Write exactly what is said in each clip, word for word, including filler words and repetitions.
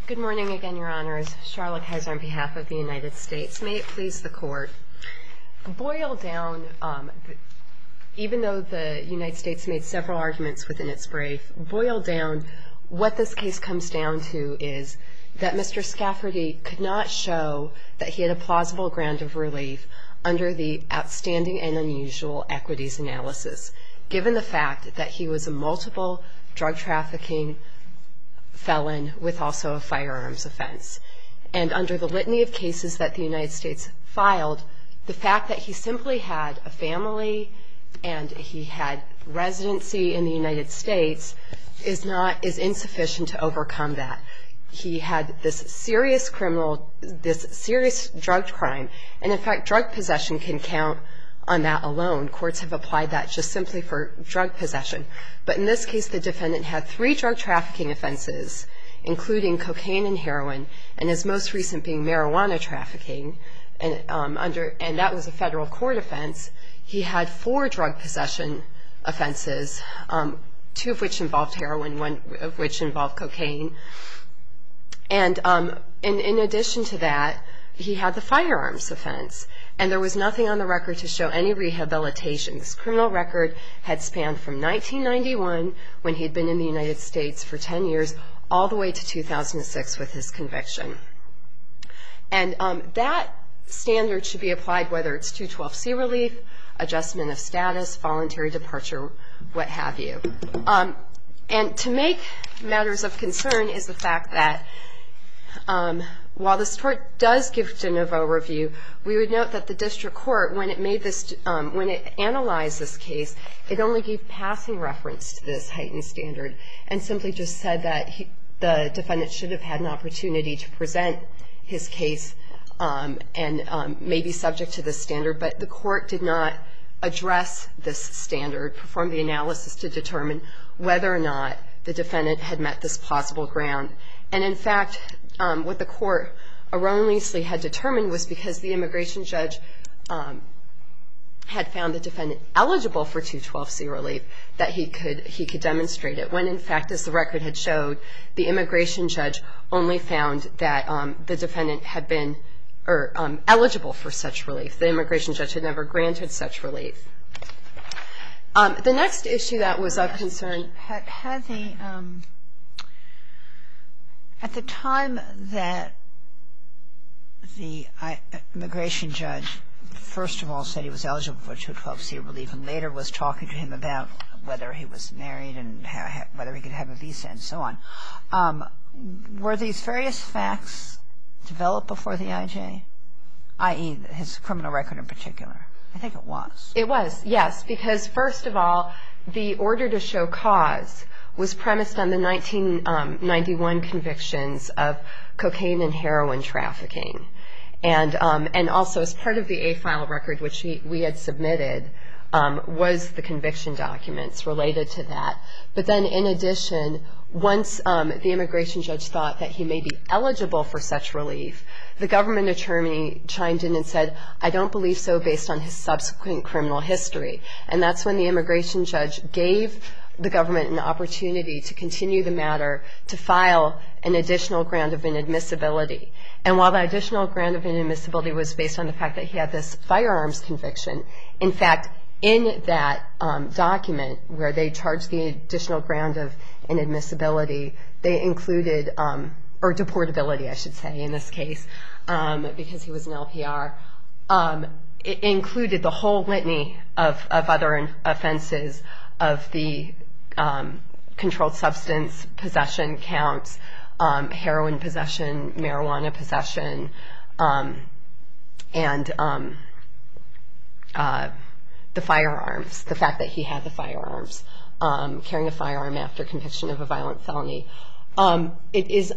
Good morning again, Your Honors. Charlotte Kaiser on behalf of the United States. May it please the Court. Boiled down, um, even though the United States made several arguments within its brief, boiled down, what this case comes down to is that Mister Scafferty could not show that he had a plausible ground of relief under the outstanding and unusual equities analysis, given the fact that he was a multiple drug trafficking felon with also a firearms offense. And under the litany of cases that the United States filed, the fact that he simply had a family and he had residency in the United States is not is insufficient to overcome that. He had this serious criminal, this serious drug crime, and in fact drug possession can count on that alone. Courts have applied that just simply for drug possession. But in this case, the defendant had three drug trafficking offenses, including cocaine and heroin, and his most recent being marijuana trafficking, and um, under and that was a federal court offense. He had four drug possession offenses, um, two of which involved heroin, one of which involved cocaine. And um, in, in addition to that, he had the firearms offense. And there was nothing on the record to show any rehabilitation. This criminal record had spanned from nineteen ninety-one, when he'd been in the United States for ten years, all the way to two thousand six with his conviction. And um, that standard should be applied whether it's two twelve C relief, adjustment of status, voluntary departure, what have you. Um, and to make matters of concern is the fact that um, while this court does give de novo review, we would note that the district court, when it made this, um, when it analyzed this case, it only gave passing reference to this heightened standard and simply just said that he, the defendant should have had an opportunity to present his case um, and um, may be subject to this standard. But the court did not address this standard, perform the analysis to determine whether or not the defendant had met this plausible ground. And in fact, um, what the court erroneously had determined was because the immigration judge um, had found the defendant eligible for two twelve C relief, that he could he could demonstrate it, when in fact, as the record had showed, the immigration judge only found that um, the defendant had been or um, eligible for such relief. The immigration judge had never granted such relief. Um, the next issue that was of concern had, had the um, at the time that the I, immigration judge first of all said he was eligible for two twelve C relief, and later was talking to him about whether he was married and ha ha whether he could have a visa and so on. Um, were these various facts developed before the I J, that is his criminal record in particular? I think it was. It was, yes, because first of all, the order to show cause was premised on the nineteen ninety-one convictions of cocaine and heroin trafficking. And, um, and also as part of the A-file record, which we, we had submitted, um, was the conviction documents related to that. But then in addition, once um, the immigration judge thought that he may be eligible for such relief, the government attorney chimed in and said, I don't believe so based on his subsequent criminal history. And that's when the immigration judge gave the government an opportunity to continue the matter to file an additional ground of inadmissibility. And while the additional ground of inadmissibility was based on the fact that he had this firearms conviction, in fact, in that um, document where they charged the additional ground of inadmissibility, they included, um, or deportability, I should say, in this case, um, because he was an L P R, um, it included the whole litany of, of other offenses of the um, controlled substance possession counts, um, heroin possession, marijuana possession, um, and um, uh, the firearms, the fact that he had the firearms, um, carrying a firearm after conviction of a violent felony. Um, it is,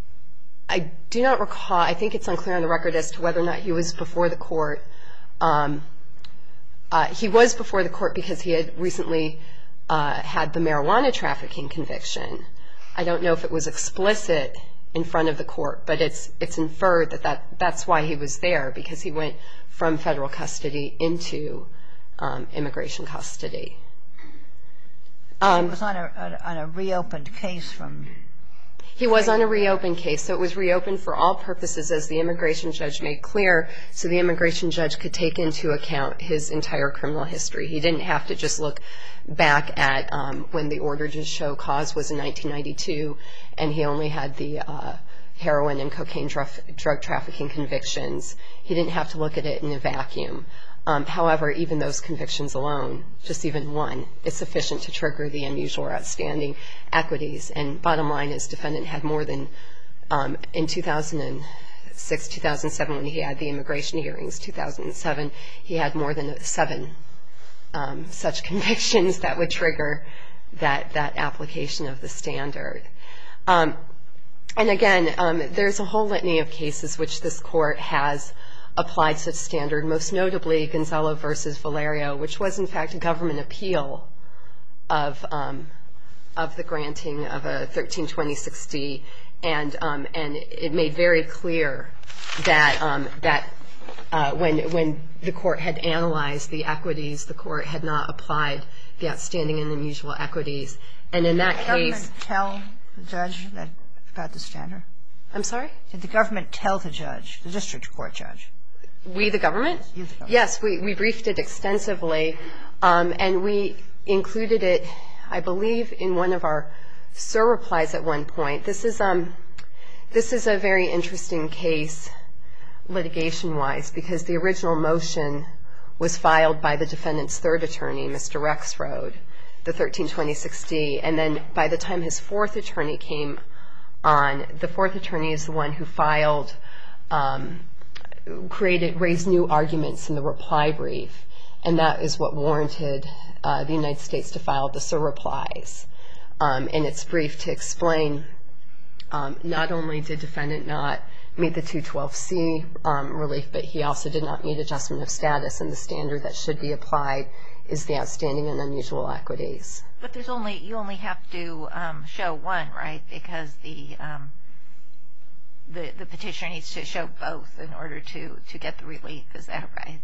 I do not recall, I think it's unclear on the record as to whether or not he was before the court. Um, uh, he was before the court because he had recently uh, had the marijuana trafficking conviction. I don't know if it was explicit in front of the court, but it's it's inferred that, that that's why he was there, because he went from federal custody into um, immigration custody. Um, it was on a, on a reopened case from... He was on a reopened case, so it was reopened for all purposes, as the immigration judge made clear, so the immigration judge could take into account his entire criminal history. He didn't have to just look back at um, when the order to show cause was in nineteen ninety-two, and he only had the uh, heroin and cocaine drug, drug trafficking convictions. He didn't have to look at it in a vacuum. Um, however, even those convictions alone, just even one, is sufficient to trigger the unusual or outstanding equities. And bottom line is, defendant had more than, um, in two thousand six, two thousand seven, when he had the immigration hearings, two thousand seven, he had more than seven um, such convictions that would trigger that, that application of the standard. Um, and again, um, there's a whole litany of cases which this court has applied such standard, most notably Gonzalo versus Valerio, which was in fact a government appeal of um, of the granting of a thirteen twenty-six D, and um, and it made very clear that um, that uh, when when the court had analyzed the equities, the court had not applied the outstanding and unusual equities, and in that case, did the government tell the judge that about the standard? I'm sorry? Did the government tell the judge, the district court judge? We, the government? You, the government. Yes, we, we briefed it extensively, um, and we included it, I believe, in one of our S I R replies at one point. This is, um, this is a very interesting case, litigation-wise, because the original motion was filed by the defendant's third attorney, Mister Rexroad, the thirteen twenty-six D, and then by the time his fourth attorney came on, the fourth attorney is the one who filed um, created, raised new arguments in the reply brief, and that is what warranted uh, the United States to file the S I R replies um, in its brief to explain um, not only did defendant not meet the two twelve C um, relief, but he also did not meet adjustment of status, and the standard that should be applied is the outstanding and unusual equities. But there's only, you only have to um, show one, right? Because the um, The, the petitioner needs to show both in order to, to get the relief. Is that right?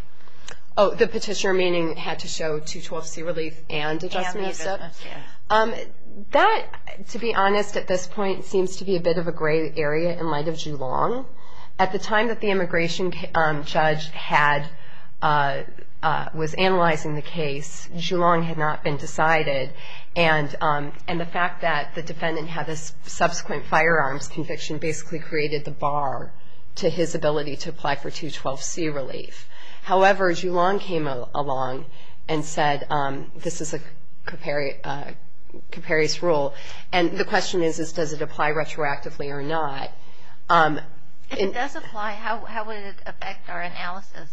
Oh, the petitioner meaning had to show two twelve C relief and adjustment of status? Yes. Um, that, to be honest, at this point seems to be a bit of a gray area in light of Julong. At the time that the immigration um, judge had uh, uh, was analyzing the case, Julong had not been decided, and um, and the fact that the defendant had this subsequent firearms conviction basically created the bar to his ability to apply for two twelve C relief. However, Julong came a- along and said um, this is a capari- uh, caprice rule, and the question is, is does it apply retroactively or not? Um, if it does apply, how how would it affect our analysis?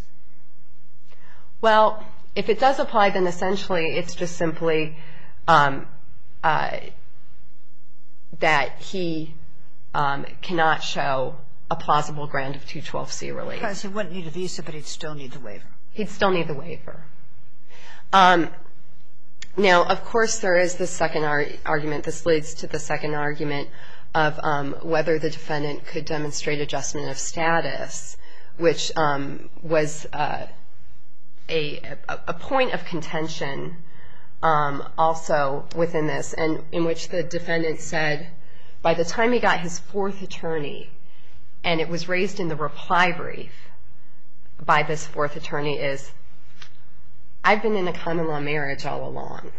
Well, if it does apply, then essentially it's just simply um, uh, that he um, cannot show a plausible grant of two twelve C relief. Because he wouldn't need a visa, but he'd still need the waiver. He'd still need the waiver. Um, now, of course, there is the second ar- argument. This leads to the second argument of um, whether the defendant could demonstrate adjustment of status, which um, was uh, a, a, a point of contention um, also within this, and in which the defendant said by the time he got his fourth attorney, and it was raised in the reply brief by this fourth attorney, is, I've been in a common law marriage all along.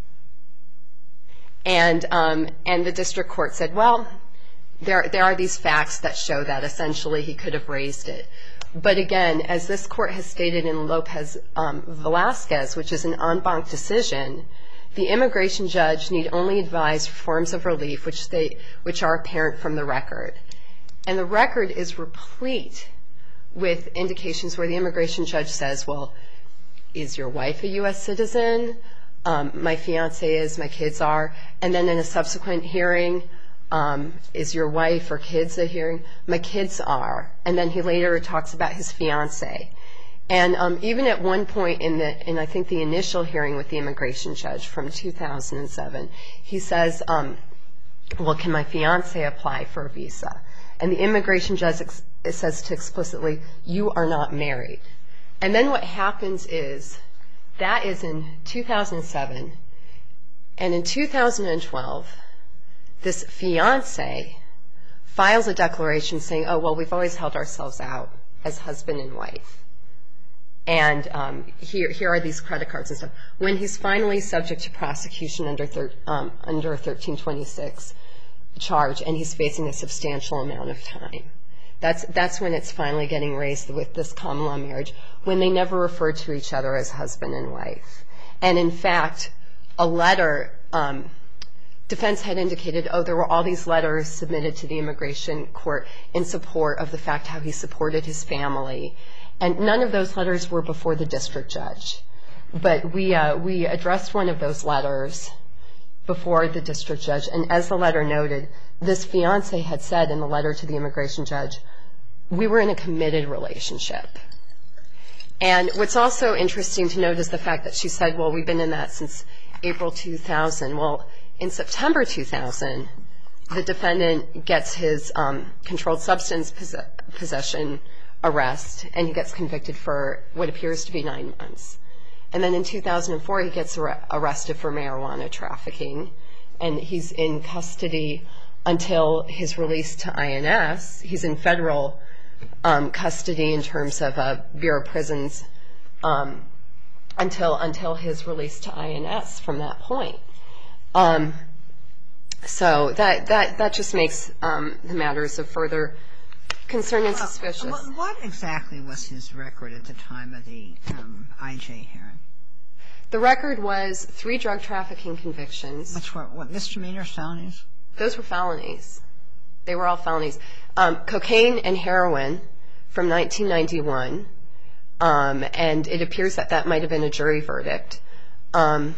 And um, and the district court said, well, there there are these facts that show that essentially he could have raised it. But again, as this court has stated in Lopez um, Velasquez, which is an en banc decision, the immigration judge need only advise forms of relief which they which are apparent from the record. And the record is replete with indications where the immigration judge says, well, is your wife a U S citizen? Um, my fiance is, my kids are. And then in a subsequent hearing, um, is your wife or kids a hearing? My kids are. And then he later talks about his fiance. And um, even at one point in the, in I think the initial hearing with the immigration judge from two thousand seven, he says, um, well, can my fiance apply for a visa? And the immigration judge ex- says to explicitly, you are not married. And then what happens is, that is in two thousand seven, and in two thousand twelve, this fiancé files a declaration saying, oh, well, we've always held ourselves out as husband and wife. And um, here, here are these credit cards and stuff. When he's finally subject to prosecution under thir- um, under a thirteen twenty-six charge, and he's facing a substantial amount of time, that's that's when it's finally getting raised with this common law marriage, when they never referred to each other as husband and wife. And in fact, a letter, um, defense had indicated, oh, there were all these letters submitted to the immigration court in support of the fact how he supported his family. And none of those letters were before the district judge. But we uh, we addressed one of those letters before the district judge. And as the letter noted, this fiancé had said in the letter to the immigration judge, we were in a committed relationship. And what's also interesting to note is the fact that she said, well, we've been in that since April two thousand. Well, in September two thousand, the defendant gets his um, controlled substance pos- possession arrest, and he gets convicted for what appears to be nine months. And then in two thousand four, he gets ar- arrested for marijuana trafficking, and he's in custody until his release to I N S. He's in federal um, custody in terms of uh, Bureau of Prisons um, until until his release to I N S from that point. Um, so that, that, that just makes um, the matters of further concern and suspicious. Well, what exactly was his record at the time of the um, I J hearing? The record was three drug trafficking convictions. Which were what, misdemeanors, felonies? Those were felonies. They were all felonies. Um, cocaine and heroin from nineteen ninety-one, um, and it appears that that might have been a jury verdict. Um,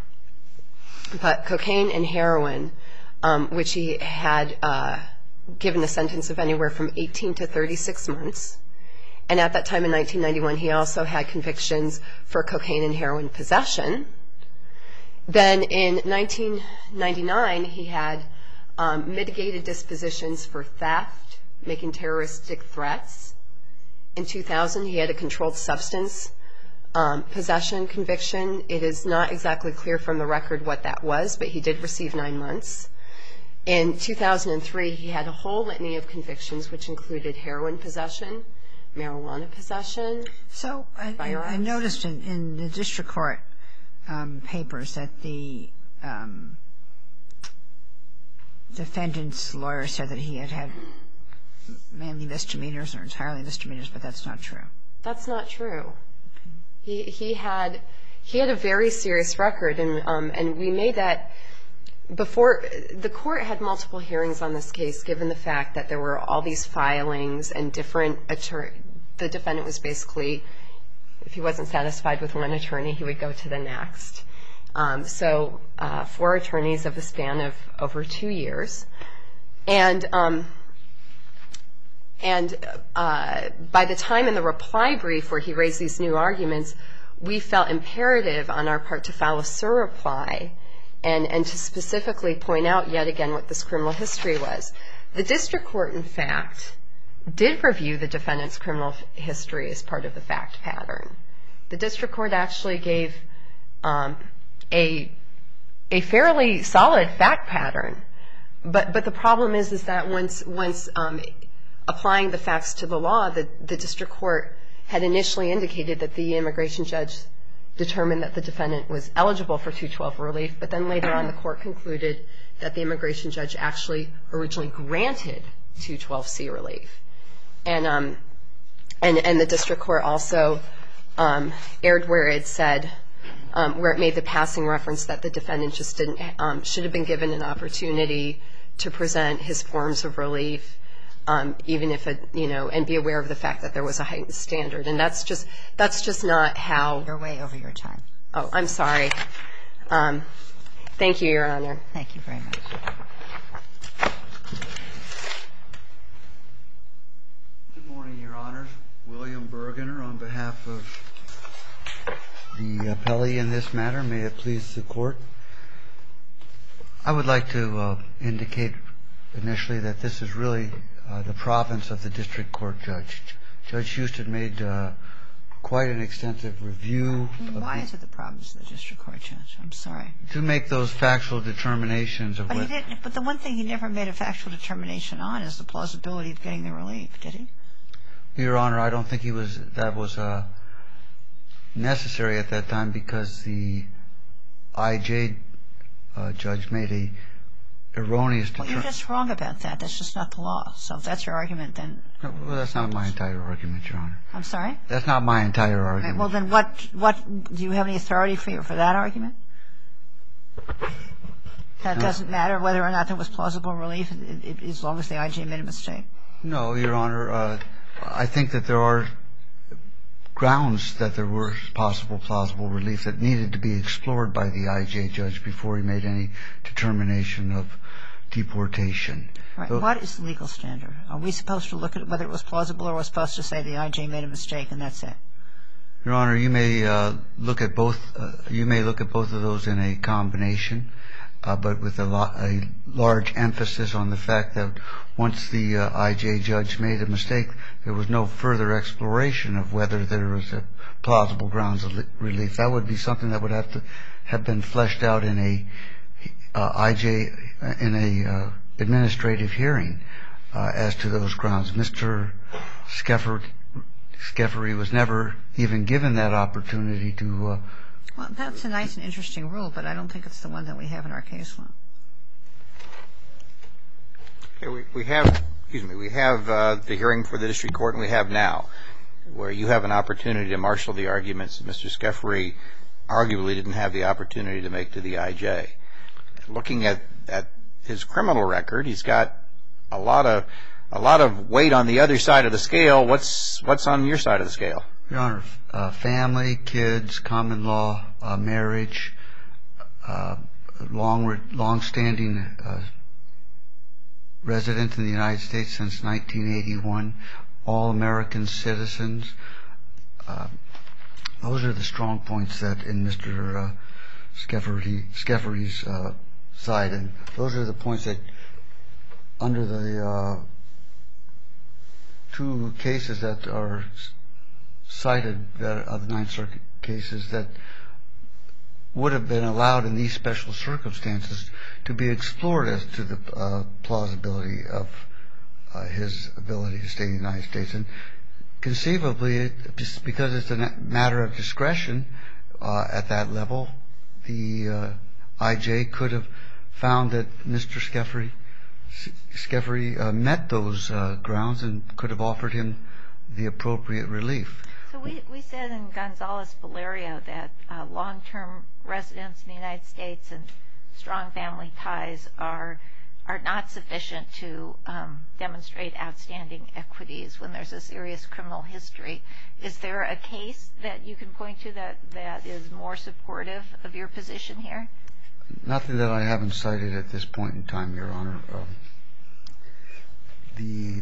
but cocaine and heroin, um, which he had uh, given a sentence of anywhere from eighteen to thirty-six months. And at that time in nineteen ninety-one, he also had convictions for cocaine and heroin possession. Then in nineteen ninety-nine, he had um, mitigated dispositions for theft, making terroristic threats. In two thousand, he had a controlled substance um, possession conviction. It is not exactly clear from the record what that was, but he did receive nine months. In two thousand three, he had a whole litany of convictions, which included heroin possession, marijuana possession. So I, I noticed in, in the district court um, papers that the um, defendant's lawyer said that he had had mainly misdemeanors or entirely misdemeanors, but that's not true. That's not true. He he had he had a very serious record, and um, and we made that before. The court had multiple hearings on this case, given the fact that there were all these filings and different attorney. The defendant was basically, if he wasn't satisfied with one attorney, he would go to the next. Um, so uh, four attorneys of a span of over two years, and um, and uh, by the time in the reply brief where he raised these new arguments, we felt imperative on our part to file a surreply and and to specifically point out yet again what this criminal history was. The district court, in fact, did review the defendant's criminal history as part of the fact pattern. The district court actually gave um, a a fairly solid fact pattern, but but the problem is is that once once um, applying the facts to the law, the the district court had initially indicated that the immigration judge determined that the defendant was eligible for two twelve relief, but then later on the court concluded that the immigration judge actually originally granted two twelve C relief. And um, and and the district court also um, erred where it said, um, where it made the passing reference that the defendant just didn't um, should have been given an opportunity to present his forms of relief, um, even if it, you know, and be aware of the fact that there was a heightened standard. And that's just that's just not how. You're way over your time. Oh, I'm sorry. Um, thank you, Your Honor. Thank you very much. Good morning, Your Honors. William Bergener on behalf of the appellee in this matter. May it please the court. I would like to uh, indicate initially that this is really uh, the province of the district court judge. Judge Houston made uh, quite an extensive review. Why is it the problems of the district court judge? I'm sorry. To make those factual determinations of but what... He didn't, but the one thing he never made a factual determination on is the plausibility of getting the relief, did he? Your Honor, I don't think he was, that was uh, necessary at that time because the I J uh, judge made a erroneous determination. Well, you're just wrong about that. That's just not the law. So if that's your argument, then... No, well, that's not my entire argument, Your Honor. I'm sorry? That's not my entire argument. Right, well, then what, what, do you have any authority for, for that argument? That No. doesn't matter whether or not there was plausible relief it, it, as long as the I J made a mistake? No, Your Honor. Uh, I think that there are grounds that there were possible plausible relief that needed to be explored by the I J judge before he made any determination of deportation. Right. So, what is the legal standard? Are we supposed to look at whether it was plausible, or we're supposed to say the I J made a mistake and that's it? Your Honor, you may uh, look at both. Uh, you may look at both of those in a combination, uh, but with a, lo- a large emphasis on the fact that once the uh, I J judge made a mistake, there was no further exploration of whether there was a plausible grounds of li- relief. That would be something that would have to have been fleshed out in a uh, I J in a uh, administrative hearing uh, as to those grounds. Mister Skeffer, Skeffery was never even given that opportunity to. Uh, Well, that's a nice and interesting rule, but I don't think it's the one that we have in our case law. Okay, we, we have, excuse me, we have uh, the hearing for the district court, and we have now, where you have an opportunity to marshal the arguments that Mister Skeffery arguably didn't have the opportunity to make to the I J. Looking at, at his criminal record, he's got a lot of a lot of weight on the other side of the scale. What's what's on your side of the scale? Your Honor, uh, family, kids, common law, uh, marriage, uh, long long-standing uh, resident in the United States since nineteen eighty-one, all American citizens. Uh, those are the strong points that in Mister Uh, Skeffery, Skeffery's uh, side, and those are the points that under the uh, two cases that are cited that are the Ninth Circuit cases that would have been allowed in these special circumstances to be explored as to the uh, plausibility of uh, his ability to stay in the United States. And conceivably, it, just because it's a matter of discretion uh, at that level, the uh, I J could have found that Mister Skeffery, Skeffery uh, met those uh, grounds and could have offered him the appropriate relief. So we, we said in Gonzales-Valerio that uh, long-term residents in the United States and strong family ties are are not sufficient to um, demonstrate outstanding equities when there's a serious criminal history. Is there a case that you can point to that, that is more supportive of your position here? Nothing that I haven't cited at this point in time, Your Honor. Um, the,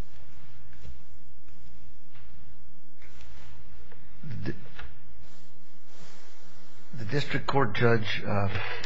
the the district court judge uh,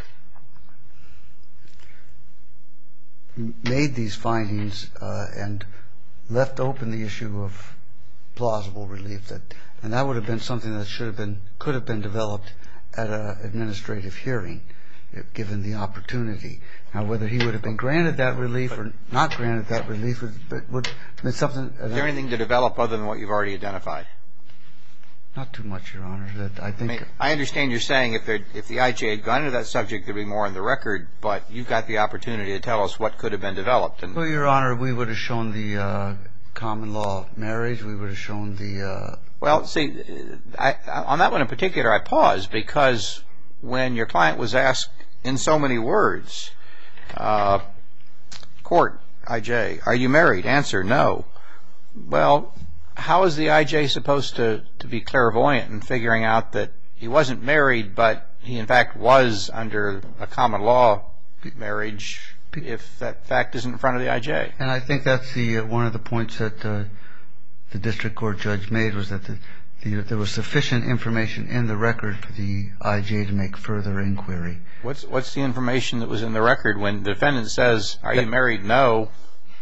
made these findings uh, and left open the issue of plausible relief, that, and that would have been something that should have been, could have been developed at an administrative hearing, if given the opportunity. Now, whether he would have been granted that relief or not granted that relief would, would have been something. Is there anything to develop other than what you've already identified? Not too much, Your Honor. That I think. I mean, I understand you're saying if there, if the I J had gone into that subject, there'd be more on the record, but you've got the opportunity to tell us what could have been developed. And well, Your Honor, we would have shown the uh, common law marriage. We would have shown the. Uh, well, see, I, on that one in particular, I paused because when your client was asked in so many words, uh, court, I J, are you married? Answer, no. Well, how is the I J supposed to, to be clairvoyant in figuring out that he wasn't married, but he in fact was under a common law marriage if that fact isn't in front of the I J? And I think that's the uh, one of the points that uh, the district court judge made, was that the, the, there was sufficient information in the record for the I J to make further inquiry. What's what's the information that was in the record when the defendant says, "Are you married?" No.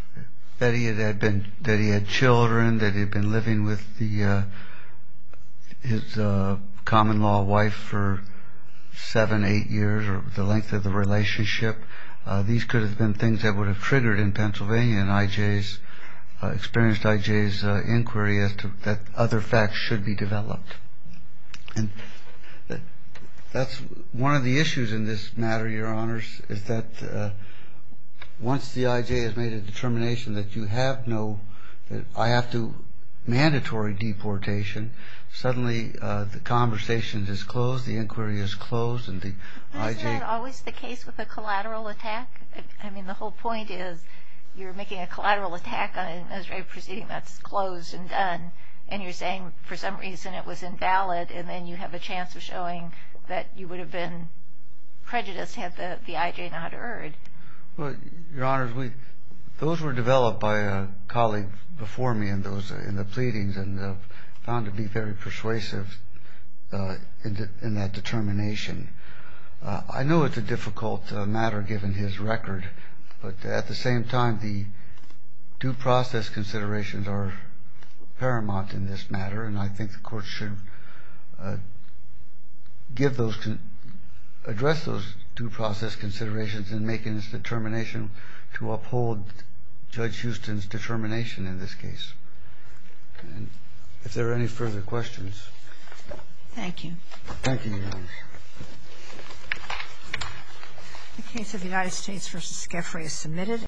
That he had, had been, that he had children, that he had been living with the uh, his uh, common law wife for seven, eight years, or the length of the relationship. Uh, these could have been things that would have triggered in Pennsylvania an I J's, uh, experienced I J's uh, inquiry as to that other facts should be developed. And that, that's one of the issues in this matter, Your Honors, is that uh, once the I J has made a determination that you have no, that I have to mandatory deportation, suddenly uh, the conversation is closed, the inquiry is closed, and the I J... Isn't that always the case with a collateral attack? I mean, the whole point is you're making a collateral attack on an administrative proceeding that's closed and done, and you're saying for some reason it was invalid, and then you have a chance of showing that you would have been prejudiced had the, the I J not erred. Well, Your Honors, we... those were developed by a colleague before me in those uh, in the pleadings, and uh, found to be very persuasive uh, in, de- in that determination. Uh, I know it's a difficult uh, matter given his record, but at the same time, the due process considerations are paramount in this matter, and I think the court should uh, give those con- address those due process considerations in making its determination to uphold Judge Houston's determination in this case. And if there are any further questions. Thank you. Thank you, Your Honor. The case of United States versus Skeffrey is submitted.